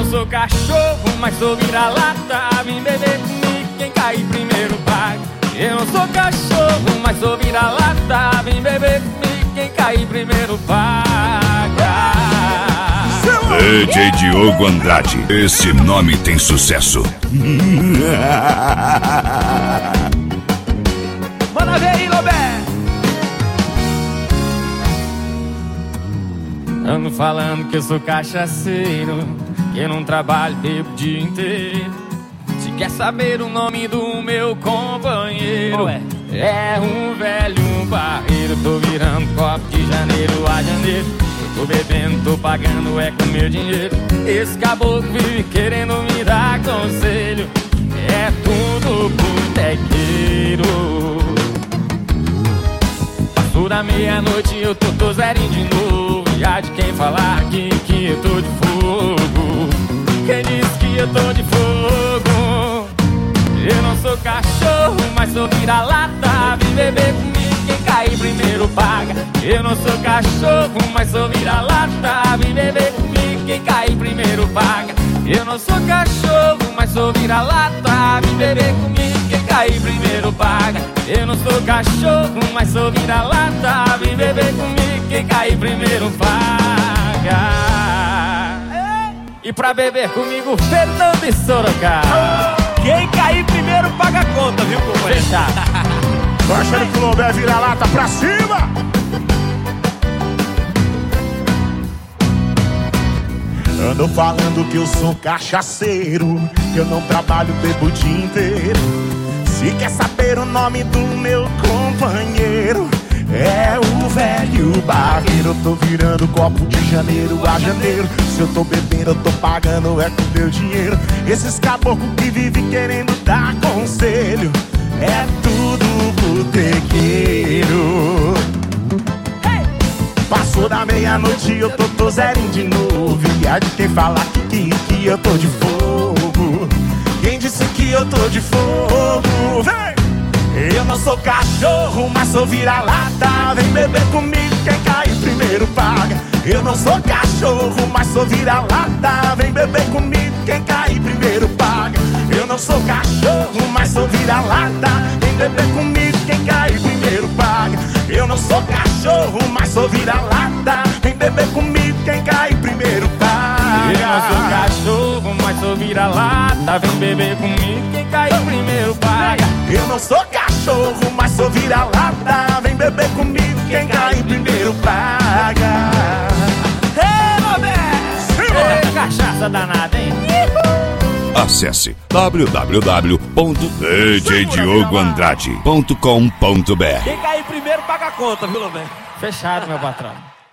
sou cachorro, mas sou vira-lata. Vem beber comigo, quem cair primeiro paga. Eu não sou cachorro, mas sou vira-lata. Vem beber comigo, quem cair primeiro paga. DJ Diogo Andrade, esse nome tem sucesso. Manda ver aí, Lobé. Ando falando que eu sou cachaceiro, que eu não trabalho, bebo o dia inteiro. Se quer saber o nome do meu companheiro, é um velho barreiro. Tô virando copo de janeiro a janeiro. Eu tô bebendo, tô pagando, é com meu dinheiro. Esse caboclo vive querendo me dar conselho. É tudo botequeiro. Passou da meia-noite e eu tô zerinho de novo. E há de quem falar aqui que eu tô de fogo. Quem disse que eu tô de fogo? Eu não sou cachorro, mas sou vira-lata. Vem beber comigo, quem cair primeiro paga. Eu não sou cachorro, mas sou vira-lata. Vem beber comigo, quem cair primeiro paga. Eu não sou cachorro, mas sou vira-lata. Vem beber comigo, quem cair primeiro paga. Eu não sou cachorro, mas sou vira-lata. Vem beber comigo, quem cair primeiro paga. E pra beber comigo, Fernando e Sorocaba. Quem cair primeiro paga a conta, viu, companheiro? Fechado. Tô achando que o Lobé vira-lata pra cima. Ando falando que eu sou cachaceiro, que eu não trabalho, bebo o dia inteiro. Se quer saber o nome do meu companheiro, é o velho barreiro. Eu tô virando copo de janeiro a janeiro. Se eu tô bebendo, eu tô pagando, é com meu dinheiro. Esses caboclos que vivem querendo dar conselho, é tudo botequeiro. Passou da meia-noite e eu tô zerinho de novo. E há de quem falar que eu tô de fogo. Quem disse que eu tô de fogo? Vem! Eu não sou cachorro, mas sou vira-lata. Vem beber comigo, quem cair primeiro paga. Eu não sou cachorro, mas sou vira-lata. Vem beber comigo, quem cair primeiro paga. Eu não sou cachorro, mas sou vira-lata. Vem beber comigo, quem cair primeiro paga. Eu não sou cachorro, mas sou vira-lata. Vem beber comigo, quem cair primeiro paga. Eu não sou cachorro, mas sou vira-lata. Vem beber comigo, quem cair primeiro paga. Eu não sou cachorro, mas sou vira-lata. Vem beber comigo, quem cair primeiro paga. Ei, Lobé! Ei, cachaça danada, hein? Acesse www.djdiogoandrade.com.br. Quem cair primeiro paga a conta, viu, Lobé? Fechado, meu patrão.